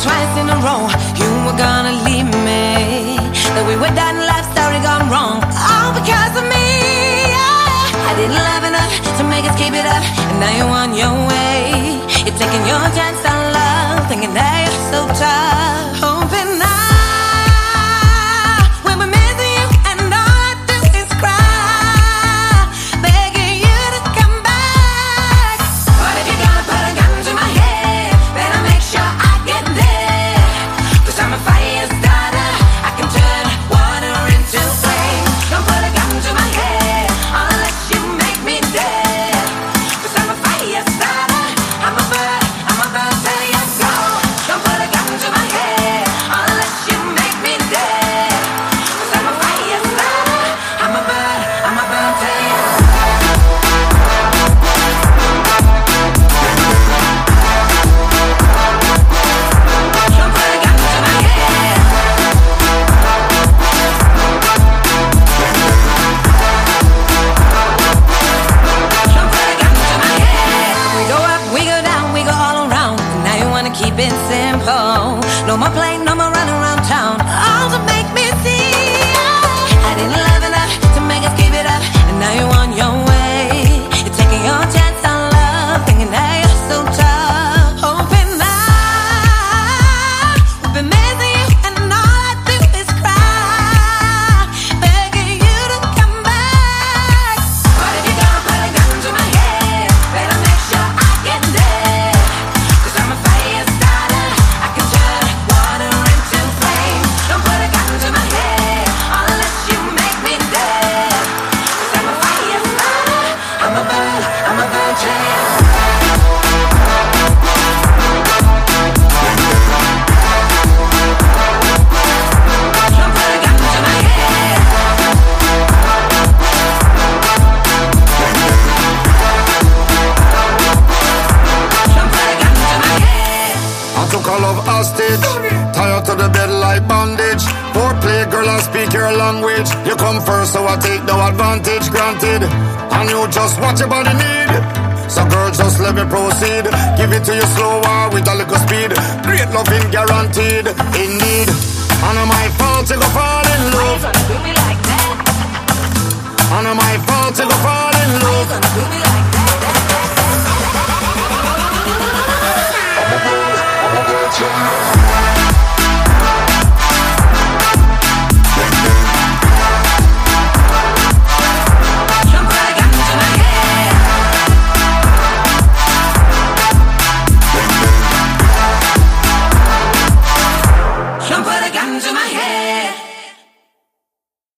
twice in a row you were gonna leave me, that we were done, life story gone wrong, all because of me. I didn't love enough to make us keep it up, and now you want your way. You're taking your chance on love, thinking that you're so tough, hoping now when we're missing you and all I do is cry, begging you to come back. But if you're gonna put a gun to my head, better make sure I get there, 'cause I'm a fire starter, I can turn water into flame. Don't put a gun to my head unless you make me dead, 'cause I'm a fire starter, I'm a bird till you go. Don't put a gun to my head unless you make me dead, 'cause I'm a fire starter, I'm a bird till you go. Don't put a gun to my head. Don't put a gun to my head. We go up, we go down, we go all around, and now you wanna keep it simple. No more play, no more running around town, all to make me see I didn't love enough to make us give it up, and now you want your way. You're taking your chance on love, thinking that you're so tough, hoping now we've been missing you and all I do is cry, begging you to come back. But if you're gonna put a gun to my head, better make sure I get there, 'cause I'm a fire starter, I can turn water into flame. Don't put a gun to my head unless you make me dead, 'cause I'm a fire starter, I'm a bird till you go. Don't put a gun to my head. Don't put a gun to my head. I took all love hostage, tie her to the bed like bondage. Foreplay, girl, I speak your language. You come first, so I take no advantage, granted. And you just what your body need. So girl, just let me proceed. Give it to you slower with a little speed. Great loving guaranteed, indeed. And it's my fault to go fall in Why you love. gonna do me like that? And it's my fault to go fall